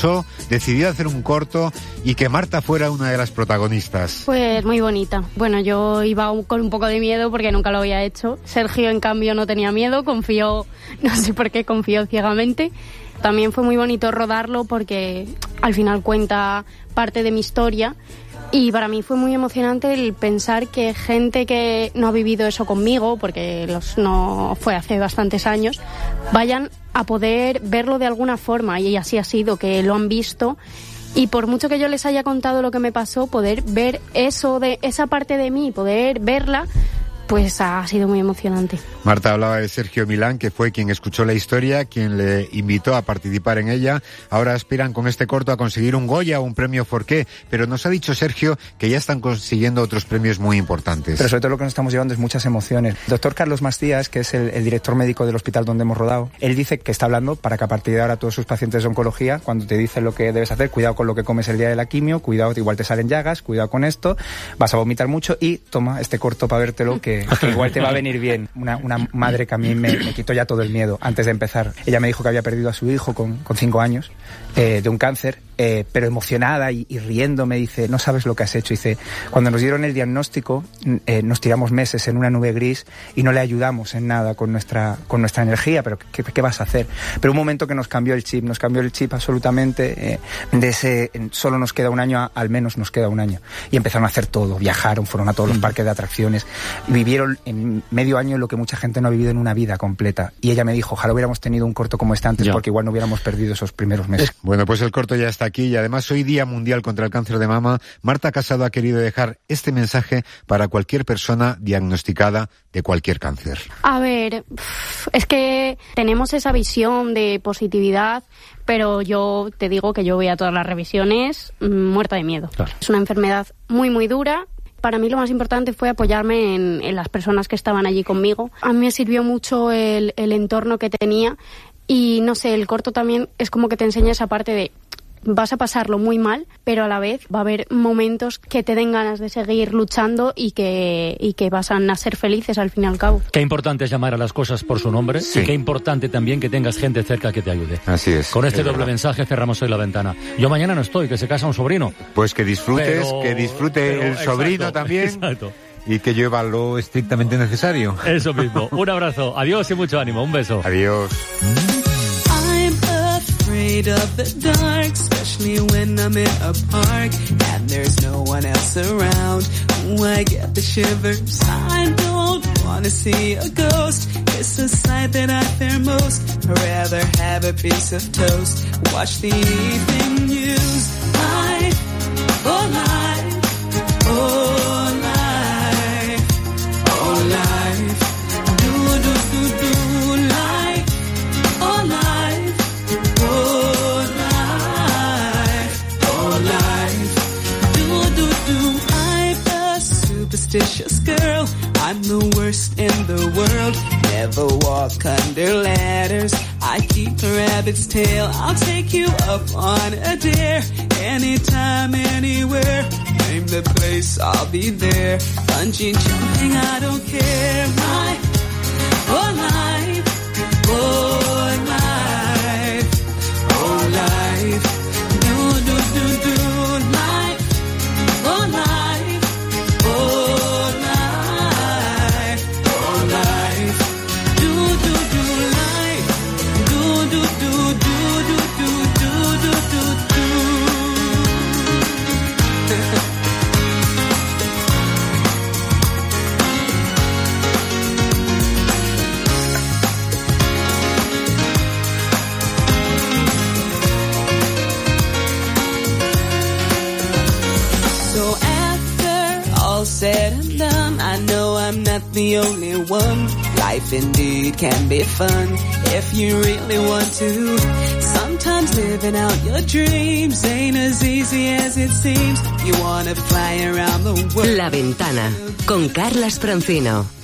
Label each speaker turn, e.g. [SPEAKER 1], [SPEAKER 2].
[SPEAKER 1] escuchó, decidió hacer un corto y que Marta fuera una de las protagonistas?
[SPEAKER 2] Pues muy bonita. Bueno, yo iba con un poco de miedo porque nunca lo había hecho. Sergio, en cambio, no tenía miedo, confió, no sé por qué, confió ciegamente. También fue muy bonito rodarlo porque al final cuenta parte de mi historia. Y para mí fue muy emocionante el pensar que gente que no ha vivido eso conmigo, porque no fue hace bastantes años, vayan a poder verlo de alguna forma, y así ha sido, que lo han visto. Y por mucho que yo les haya contado lo que me pasó, poder ver eso, de esa parte de mí, poder verla, pues ha sido muy emocionante.
[SPEAKER 1] Marta hablaba de Sergio Milán, que fue quien escuchó la historia, quien le invitó a participar en ella. Ahora aspiran con este corto a conseguir un Goya o un premio Forqué, pero nos ha dicho Sergio que ya están consiguiendo otros premios muy importantes.
[SPEAKER 3] Pero sobre todo lo que nos estamos llevando es muchas emociones. El doctor Carlos Mastías, que es el director médico del hospital donde hemos rodado, él dice que está hablando para que a partir de ahora todos sus pacientes de oncología, cuando te dicen lo que debes hacer, cuidado con lo que comes el día de la quimio, cuidado, igual te salen llagas, cuidado con esto, vas a vomitar mucho y toma este corto para vértelo que igual te va a venir bien. Una madre que a mí me quitó ya todo el miedo antes de empezar. Ella me dijo que había perdido a su hijo con 5 años de un cáncer, pero emocionada y riendo me dice, no sabes lo que has hecho. Dice, cuando nos dieron el diagnóstico nos tiramos meses en una nube gris y no le ayudamos en nada con nuestra energía, pero ¿qué vas a hacer? Pero un momento que nos cambió el chip absolutamente, de ese solo nos queda un año, al menos nos queda un año. Y empezaron a hacer todo, viajaron, fueron a todos los parques de atracciones, vivieron en medio año lo que mucha gente no ha vivido en una vida completa. Y ella me dijo, ojalá hubiéramos tenido un corto como este antes, porque igual no hubiéramos perdido esos primeros meses.
[SPEAKER 1] Bueno, pues el corto ya está aquí y además hoy Día Mundial contra el Cáncer de Mama. Marta Casado ha querido dejar este mensaje para cualquier persona diagnosticada de cualquier cáncer.
[SPEAKER 2] A ver, es que tenemos esa visión de positividad, pero yo te digo que yo voy a todas las revisiones muerta de miedo. Claro. Es una enfermedad muy, muy dura. Para mí lo más importante fue apoyarme en las personas que estaban allí conmigo. A mí me sirvió mucho el entorno que tenía y, no sé, el corto también es como que te enseña esa parte de vas a pasarlo muy mal, pero a la vez va a haber momentos que te den ganas de seguir luchando y que vas a ser felices al fin y al cabo.
[SPEAKER 4] Qué importante es llamar a las cosas por su nombre, sí. Y qué importante también que tengas gente cerca que te ayude.
[SPEAKER 1] Así es.
[SPEAKER 4] Con este doble mensaje cerramos hoy la ventana. Yo mañana no estoy, que se casa un sobrino.
[SPEAKER 1] Pues que disfrutes, que disfrute el sobrino también. Exacto. Y que lleva lo estrictamente necesario.
[SPEAKER 4] Eso mismo. Un abrazo. Adiós y mucho ánimo. Un beso.
[SPEAKER 1] Adiós.
[SPEAKER 5] Afraid of the dark, especially when I'm in a park and there's no one else around. Ooh, I get the shivers. I don't wanna see a ghost. It's a sight that I fear most. I'd rather have a piece of toast. Watch the evening news. Life, oh life, oh life, oh life. Do do do do life, oh life. Superstitious girl, I'm the worst in the world. Never walk under ladders, I keep a rabbit's tail. I'll take you up on a dare, anytime, anywhere. Name the place, I'll be there. Bungee jumping, I don't care. My whole life, oh life, oh life. Do do do do life, oh life. Said and done, I know I'm not the only one. Life indeed can be fun if you really want to. Sometimes living out your dreams ain't as easy as it seems. You wanna fly around the world.
[SPEAKER 6] La Ventana con Carlas Francino.